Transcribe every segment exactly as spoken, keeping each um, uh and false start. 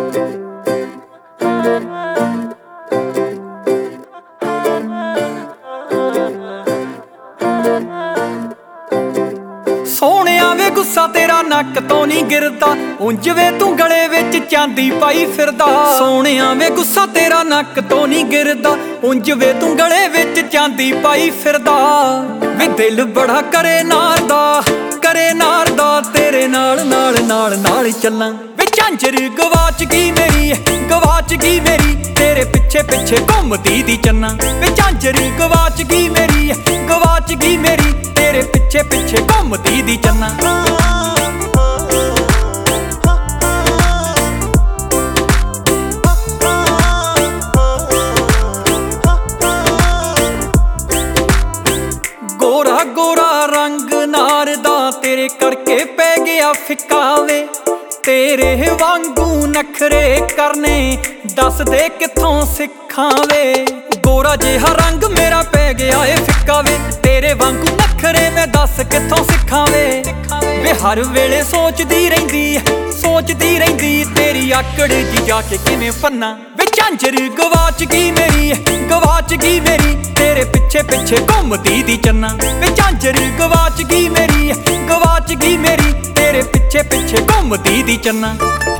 ਸੋਹਣਿਆ ਵੇ ਗੁੱਸਾ ਤੇਰਾ ਨੱਕ ਤੋਂ ਨਹੀਂ ਗਿਰਦਾ, ਉਂਝ ਵੇ ਤੂੰ ਗਲੇ ਵਿੱਚ ਚਾਂਦੀ ਪਾਈ ਫਿਰਦਾ। ਸੋਹਣਿਆ ਵੇ ਗੁੱਸਾ ਤੇਰਾ ਨੱਕ ਤੋਂ ਨਹੀਂ ਗਿਰਦਾ, ਉਂਝ ਵੇ ਤੂੰ ਗਲੇ ਵਿੱਚ ਚਾਂਦੀ ਪਾਈ ਫਿਰਦਾ। ਵੇ ਦਿਲ ਬੜਾ ਕਰੇ ਨਾਰ ਦਾ, ਕਰੇ ਨਾਰ ਦਾ, ਤੇਰੇ ਨਾਲ ਨਾਲ ਨਾਲ ਨਾਲ ਚੱਲਾਂ। ਵੇ ਝਾਂਜਰ ਗਵਾਚ ਗਈ ਮੇਰੀ, ਗਵਾਚ ਗਈ ਮੇਰੀ, ਤੇਰੇ ਪਿੱਛੇ ਪਿੱਛੇ ਘੁੰਮਦੀ ਦੀ ਚੰਨਾ। ਵੇ ਝਾਂਜਰ ਗਵਾਚ ਗਈ ਮੇਰੀ, ਗਵਾਚ ਗਈ ਮੇਰੀ, ਤੇਰੇ ਪਿੱਛੇ ਪਿੱਛੇ ਘੁੰਮਦੀ ਦੀ ਚੰਨਾ। ਗੋਰਾ ਗੋਰਾ ਰੰਗ ਨਾਰ ਦਾ, ਤੇਰੇ ਕਰਕੇ ਪੈ ਗਿਆ ਫਿੱਕਾ ਵੇ। ਤੇਰੇ ਵਾਂਗੂ ਨਖਰੇ ਕਰਨੇ ਦੱਸ ਦੇ ਕਿੱਥੋਂ ਸਿੱਖਾਂ ਵੇ। ਗੋਰਾ ਜਿਹਾ ਰੰਗ ਮੇਰਾ ਪੈ ਗਿਆ ਏ ਫਿੱਕਾ ਵੇ, ਤੇਰੇ ਵਾਂਗੂ ਨਖਰੇ ਮੈਂ ਦੱਸ ਕਿੱਥੋਂ ਸਿੱਖਾਂ ਵੇ। ਵੇ ਹਰ ਵੇਲੇ ਸੋਚਦੀ ਰਹਿੰਦੀ, ਸੋਚਦੀ ਰਹਿੰਦੀ, ਤੇਰੀ ਆਕੜ ਜੀ ਜਾ ਕੇ ਕਿਵੇਂ ਫੰਨਾ। ਵੇ ਝਾਂਜਰ ਗਵਾਚ ਗਈ ਮੇਰੀ, ਗਵਾਚ ਗਈ ਮੇਰੀ, ਤੇਰੇ ਪਿੱਛੇ ਪਿੱਛੇ ਘੁੰਮਦੀ ਦੀ ਚੰਨਾ। ਵੇ ਝਾਂਜਰ ਗਵਾਚ ਗਈ ਮੇਰੀ, ਗਵਾਚ ਗਈ ਮੇਰੀ, ਤੇਰੇ ਪਿੱਛੇ ਪਿੱਛੇ ਘੁੰਮਦੀ ਦੀ ਚੰਨਾ।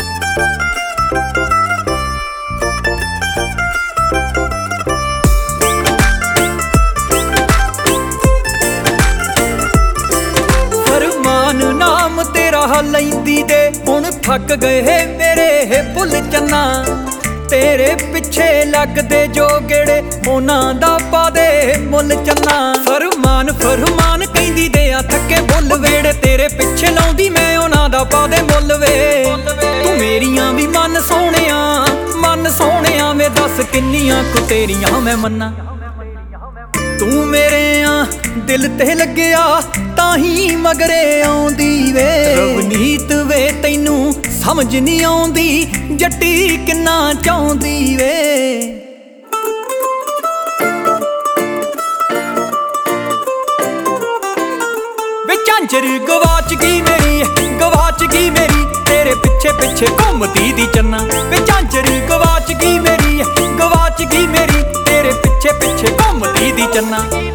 ਫਰਮਾਨ ਨਾਮ ਤੇਰਾ ਲੈਂਦੀ ਦੇ, ਹੁਣ ਥੱਕ ਗਏ ਮੇਰੇ ਬੁੱਲ ਚੰਨਾ। ਤੇਰੇ ਪਿੱਛੇ ਲੱਗਦੇ ਜੋ ਗੇੜੇ, ਉਹਨਾਂ ਦਾ ਪਾ ਦੇ ਮੁੱਲ ਚੰਨਾ। ਫਰਮਾਨ ਫਰਮਾਨ ਕਹਿੰਦੀ ਦੇ ਆ ਥੱਕੇ ਬੁੱਲ ਵੇੜੇ, ਤੇਰੇ ਪਿੱਛੇ ਲਾਉਂਦੀ ਮੈਂ ਉਹਨਾਂ ਦਾ ਪਾ ਦੇ ਮੁੱਲ ਵੇ। ਤੂੰ ਮੇਰੀਆਂ ਵੀ ਮਨ ਸੋਹਣਿਆ, ਮਨ ਸੋਹਣਿਆ ਵੇ, ਦੱਸ ਕਿੰਨੀਆਂ ਕੁ ਤੇਰੀਆਂ ਮੈਂ ਮੰਨਾਂ। ਤੂੰ ਮੇਰੇ ਆ ਦਿਲ ਤੇ ਲੱਗਿਆ ਤਾਂ ਹੀ ਮਗਰੇ ਆਉਂਦੀ ਵੇ। ਰਵਨੀਤ ਵੇ ਤੈਨੂੰ ਸਮਝ ਨਹੀਂ ਆਉਂਦੀ, ਜੱਟੀ ਕਿੰਨਾ ਚਾਹੁੰਦੀ ਵੇ। ਵੇ ਝਾਂਜਰ ਗਵਾਚ ਗਈ ਮੇਰੀ, ਗਵਾਚ ਗਈ ਮੇਰੀ, ਤੇਰੇ ਪਿੱਛੇ ਪਿੱਛੇ ਘੁੰਮਦੀ ਦੀ ਚੰਨਾ। ਵੇ ਝਾਂਜਰ ਗਵਾਚ ਗਈ ਮੇਰੀ, ਗਵਾਚ ਗਈ ਮੇਰੀ, ਤੇਰੇ ਪਿੱਛੇ ਪਿੱਛੇ ਘੁੰਮਦੀ ਦੀ ਚੰਨਾ।